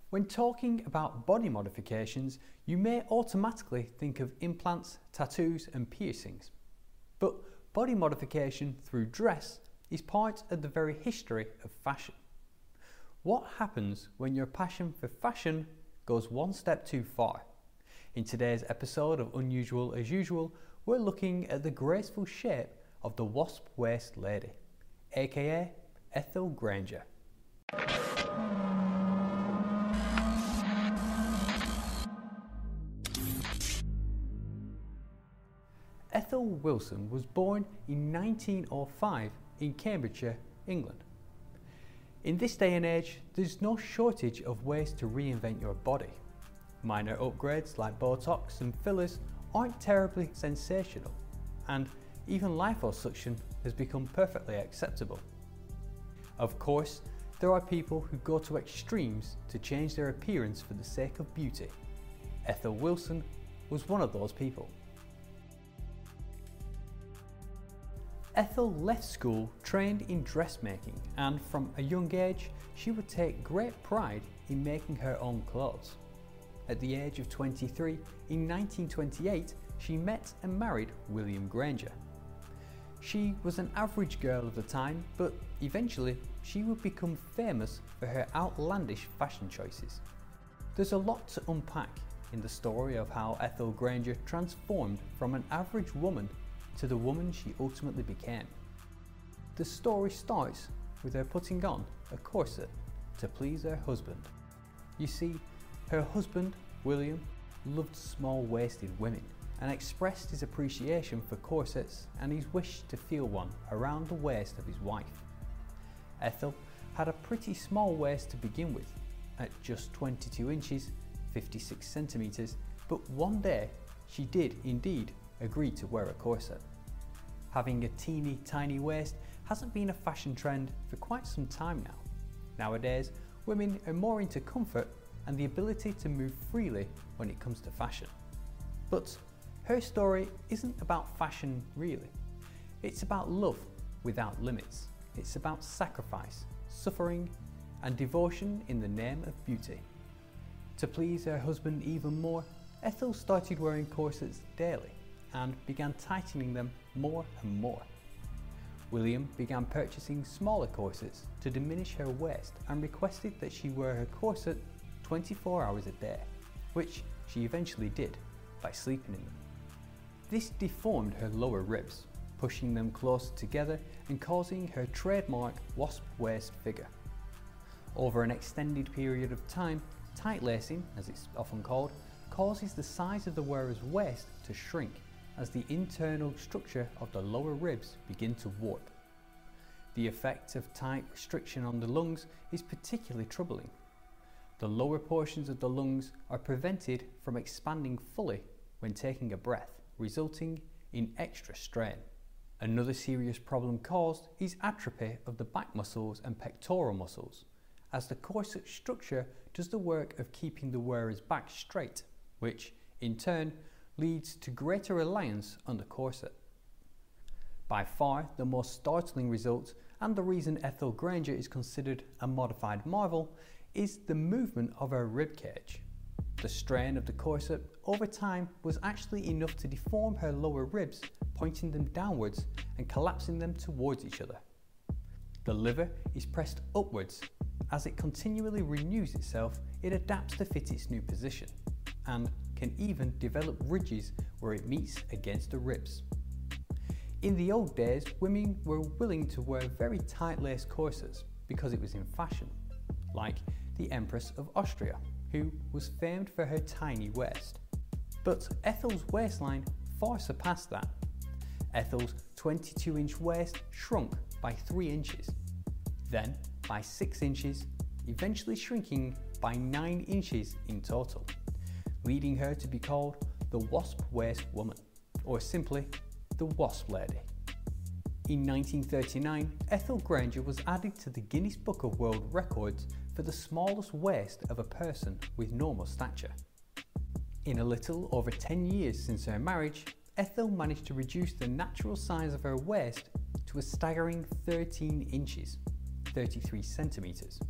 When talking about body modifications, you may automatically think of implants, tattoos and piercings. But body modification through dress is part of the very history of fashion. What happens when your passion for fashion goes one step too far? In today's episode of Unusual as Usual, we're looking at the graceful shape of the wasp waist lady, aka Ethel Granger. Ethel Wilson was born in 1905 in Cambridgeshire, England. In this day and age, there's no shortage of ways to reinvent your body. Minor upgrades like Botox and fillers aren't terribly sensational, and even liposuction has become perfectly acceptable. Of course, there are people who go to extremes to change their appearance for the sake of beauty. Ethel Wilson was one of those people. Ethel left school trained in dressmaking, and from a young age she would take great pride in making her own clothes. At the age of 23, in 1928, she met and married William Granger. She was an average girl of the time, but eventually she would become famous for her outlandish fashion choices. There's a lot to unpack in the story of how Ethel Granger transformed from an average woman to the woman she ultimately became. The story starts with her putting on a corset to please her husband. You see, her husband, William, loved small-waisted women and expressed his appreciation for corsets and his wish to feel one around the waist of his wife. Ethel had a pretty small waist to begin with, at just 22 inches, 56 centimeters, but one day she did indeed agree to wear a corset. Having a teeny tiny waist hasn't been a fashion trend for quite some time now. Nowadays, women are more into comfort and the ability to move freely when it comes to fashion. But her story isn't about fashion really. It's about love without limits. It's about sacrifice, suffering, and devotion in the name of beauty. To please her husband even more, Ethel started wearing corsets daily and began tightening them more and more. William began purchasing smaller corsets to diminish her waist and requested that she wear her corset 24 hours a day, which she eventually did by sleeping in them. This deformed her lower ribs, pushing them closer together and causing her trademark wasp waist figure. Over an extended period of time, tight lacing, as it's often called, causes the size of the wearer's waist to shrink as the internal structure of the lower ribs begin to warp. The effect of tight restriction on the lungs is particularly troubling. The lower portions of the lungs are prevented from expanding fully when taking a breath, resulting in extra strain. Another serious problem caused is atrophy of the back muscles and pectoral muscles, as the corset structure does the work of keeping the wearer's back straight, which, in turn, leads to greater reliance on the corset. By far the most startling result, and the reason Ethel Granger is considered a modified marvel, is the movement of her rib cage. The strain of the corset over time was actually enough to deform her lower ribs, pointing them downwards and collapsing them towards each other. The liver is pressed upwards. As it continually renews itself, it adapts to fit its new position, and can even develop ridges where it meets against the ribs. In the old days, women were willing to wear very tight-laced corsets because it was in fashion, like the Empress of Austria, who was famed for her tiny waist. But Ethel's waistline far surpassed that. Ethel's 22-inch waist shrunk by 3 inches, then by 6 inches, eventually shrinking by 9 inches in total, leading her to be called the wasp waist woman, or simply the wasp lady. In 1939, Ethel Granger was added to the Guinness Book of World Records for the smallest waist of a person with normal stature. In a little over 10 years since her marriage, Ethel managed to reduce the natural size of her waist to a staggering 13 inches, 33 centimeters,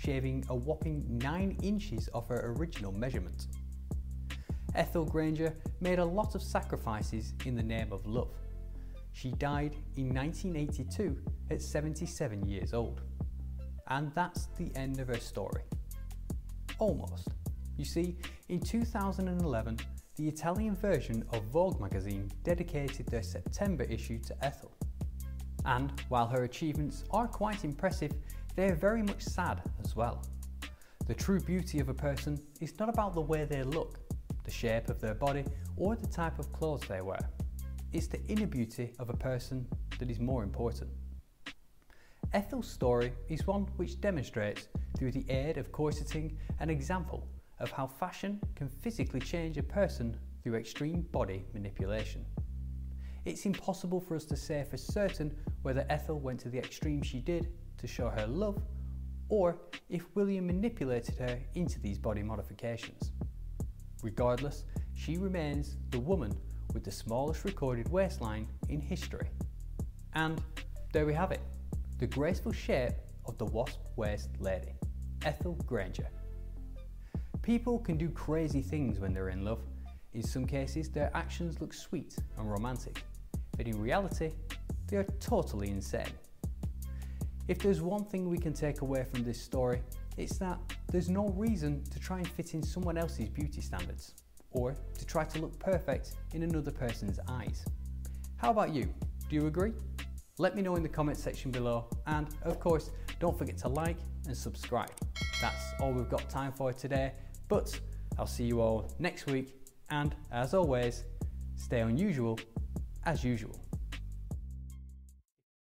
shaving a whopping 9 inches off her original measurement. Ethel Granger made a lot of sacrifices in the name of love. She died in 1982 at 77 years old. And that's the end of her story. Almost. You see, in 2011, the Italian version of Vogue magazine dedicated their September issue to Ethel. And while her achievements are quite impressive, they are very much sad as well. The true beauty of a person is not about the way they look, the shape of their body, or the type of clothes they wear. It's the inner beauty of a person that is more important. Ethel's story is one which demonstrates, through the aid of corseting, an example of how fashion can physically change a person through extreme body manipulation. It's impossible for us to say for certain whether Ethel went to the extreme she did to show her love, or if William manipulated her into these body modifications. Regardless, she remains the woman with the smallest recorded waistline in history. And there we have it, the graceful shape of the wasp waist lady, Ethel Granger. People can do crazy things when they're in love. In some cases, their actions look sweet and romantic, but in reality, they are totally insane. If there's one thing we can take away from this story, it's that there's no reason to try and fit in someone else's beauty standards, or to try to look perfect in another person's eyes. How about you? Do you agree? Let me know in the comment section below, and of course, don't forget to like and subscribe. That's all we've got time for today, but I'll see you all next week, and as always, stay unusual as usual.